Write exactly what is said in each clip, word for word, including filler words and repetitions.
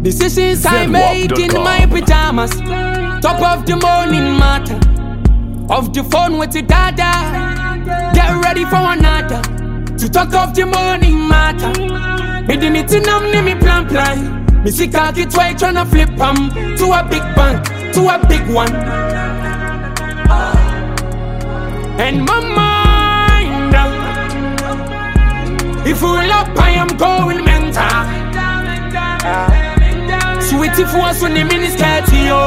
Decisions I made in my pajamas. Top of the morning matter. Off the phone with the dada. Get ready for another. To talk of the morning matter. Me di me tinam ni me plan plan. Me see khaki twice tryna flip em to a big bank, to a big one. And my mind, if we up I am going mental. Sweetie for us when the miniskirt yo.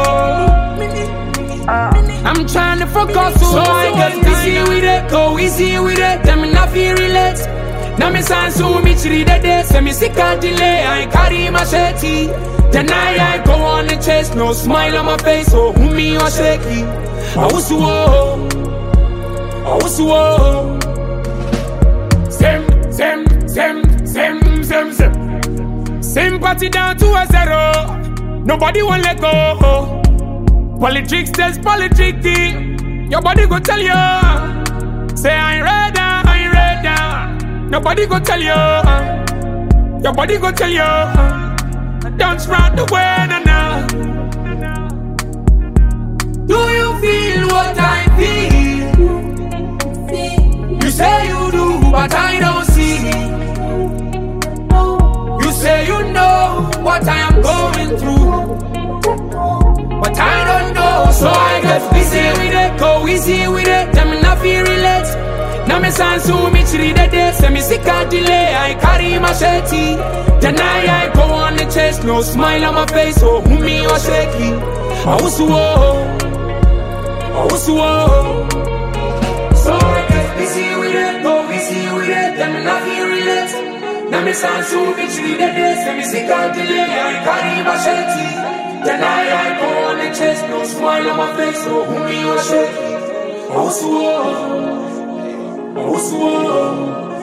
I'm trying to focus, so I get busy with it, go easy with it. Them not feel relate. Now me sound so much read the day. Say me sick and delay, I carry machete. Then I, I go on the chase, no smile on my face. Oh, who me or shaky? I was whoa, I was whoa. Same, same, same, same, same, same. Sympathy down to a zero. Nobody won't let go. Politics tells politicking. Your body go tell you. Say I ain't read down, I ain't read down. Nobody go tell you. Your body go tell you. Don't spread the word now. Do you feel what I feel? You say you do, but I don't see. You say you know what I am going through, but I don't know. So I get busy with it, go easy with it. Them not feel relate. Now me sound so much read the day. Say me sick and delay, I carry machete. Then I, I go on the chase, no smile on my face. Oh, who me or shaky? I was whoa, I was whoa. So I get busy with it, go easy with it. Them not feel relate. Now me sound so much read the day. Say me sick and delay, I carry machete. Then I, I go on the chase, no smile on my face. Oh, who me or shaky? I was whoa, I was whoa.